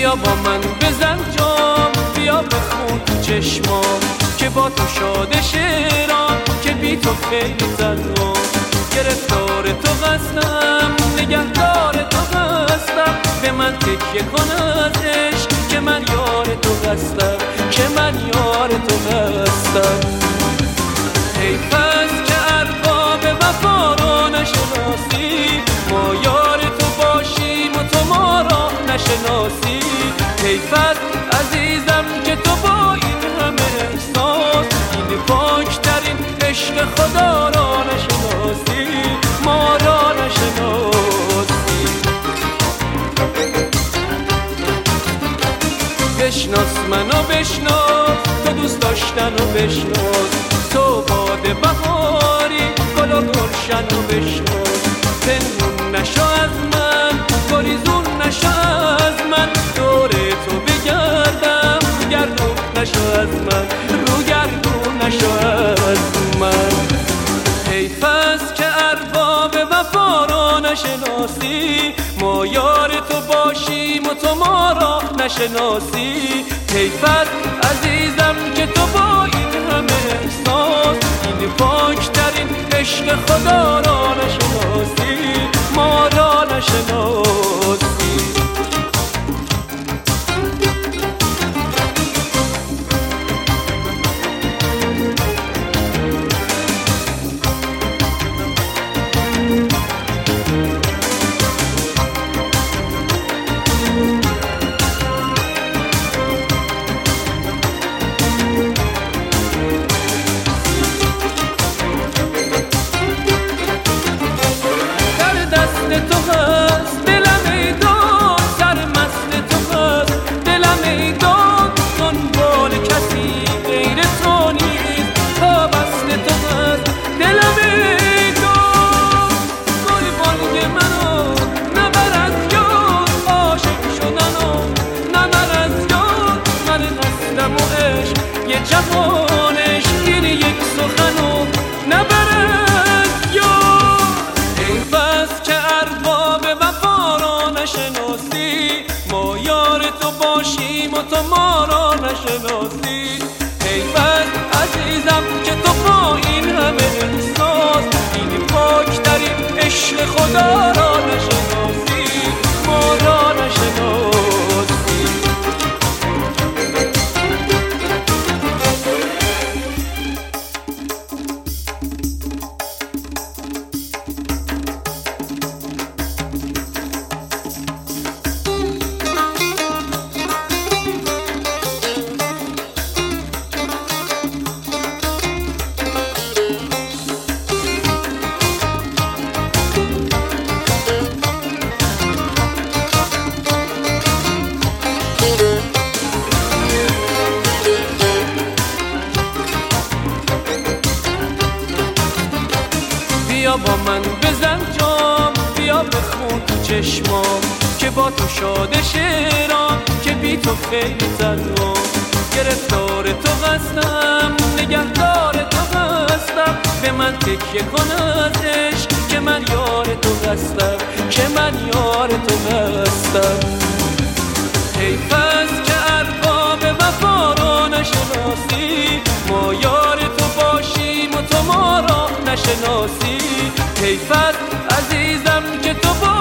بیا با من بزن جام، بیا بخون تو چشمام که با تو شاده شعرام، که بی تو خیلی تنهام. گرفتار تو هستم، نگهدار تو هستم، به من تکیه کن از عشق که من یار تو هستم، که من یار تو هستم. حیف است که ارباب وفا را نشناسی، ما یار تو باشیم و تو ما را نشناسی. حیف است عزیزم که تو با این همه احساس، این پاکترین عشق خدا را نشناسی، ما را نشناسی. بشناس منو بشناس، تو دوست داشتن و بشناس، تو باد بهاری گل و گلشن و بشناس. پنهون نشو از من، گریزون نشو از من، دور تو بگردم، گردون نشو از من، رو گردون نشو از من. حیف است که ارباب وفا را نشناسی، ما یار تو باشیم و تو ما را نشناسی. حیف است عزیزم که تو با این همه احساس، این پاکترین عشق خدا را نشناسی، ما را نشناسی. تو هست دلم ای داد، سرمست تو هست دلم ای داد، دنبال کسی غیر تو نیست، پابست تو هست دلم ای داد. گل بانگ منو نبر از یاد، عاشق شدنو نبر از یاد، من هستم و عشق یه جهان عشق، این یک سخنو نبر از یاد. حیف است که ارباب وفا را نشناسی، ما یار تو باشیم و تو ما را نشناسی. حیف است عزیزم که تو با این همه احساس، این پاکترین عشق خدا را نشناسی، ما را نشناسی. بیا با من بزن جام، بیا بخون تو چشمام که با تو شاده شعرام، که بی تو خیلی تنهام. گرفتار تو هستم، نگهدار تو هستم، به من تکیه کن از عشق که من یار تو هستم، که من یار تو هستم. حیف است که ارباب وفا را نشناسی، ما یار تو باشیم و تو ما را نشناسی. حیف است عزیزم که تو با